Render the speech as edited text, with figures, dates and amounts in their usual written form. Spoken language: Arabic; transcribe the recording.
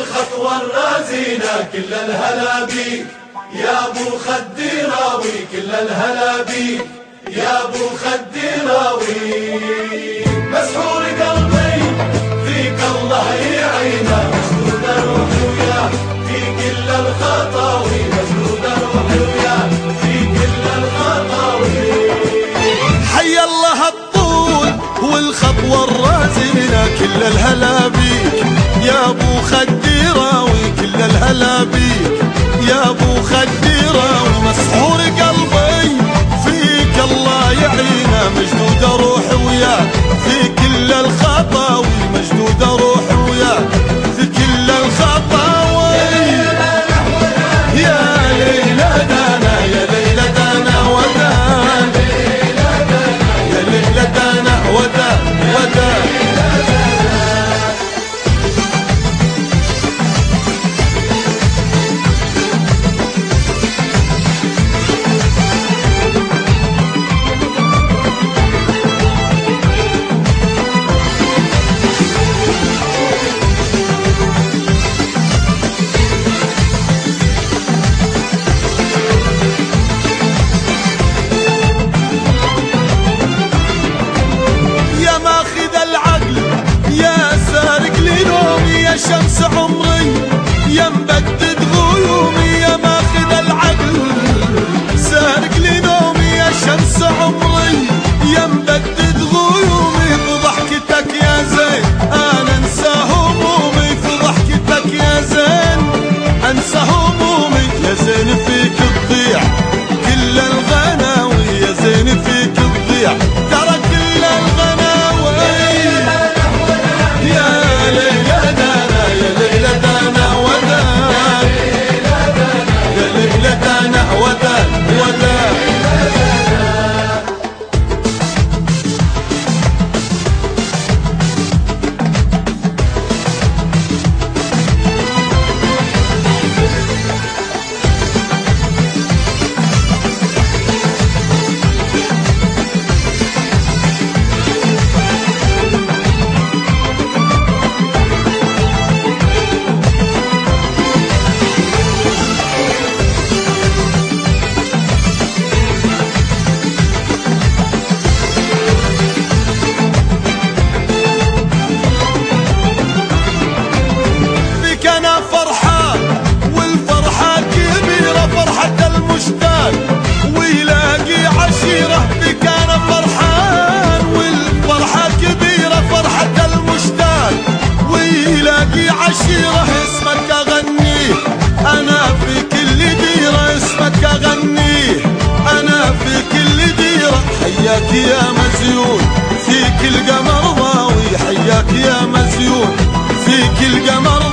والخطوة الرازينة كل الهلا بيك يا ابو خدراوي، كل الهلا بيك يا ابو خدراوي. مسحور قلبي فيك الله يعينه، مشدود روحي وياك في كل الخطاوي، مشدود روحي وياك في كل الخطاوي. حي الله الطول والخطوة الرازينة كل الهلا بيك يا ابو خدراوي، كل الهلا بيك يا ابو خدراوي. مسحور قلبي فيك الله يعينه، مشدودة روحي وياك في كل الخطاوي، مشدودة روحي وياك في كل الخطاوي. يا ليلى دانا يا ليلى دانا ودان، يا ليلى دانا ودان ودان. شمس عمري يا مبدد غيومي، يا ماخذ العقل سارق لي نومي. يا شمس عمري يا مبدد غيومي، في ضحكتك يا زين انا انسى همومي، في ضحكتك يا زين انسى همومي. يا زين فيك تضيع كل الغناوي، يا زين فيك تضيع ترى كل الغناوي. يا ليلى دانا يا ليلى دانا ودان، يا ليلى دانا ودان ودان. ويلاقي عشيرة بك أنا فرحان، والفرحة كبيرة فرحة المشتاق. ويلاقي عشيرة اسمك أغنيه أنا في كل ديرة، اسمك أغنيه أنا في كل ديرة. حياك يا مزيون في كل قمر ضاوي، حياك يا مزيون في كل قمر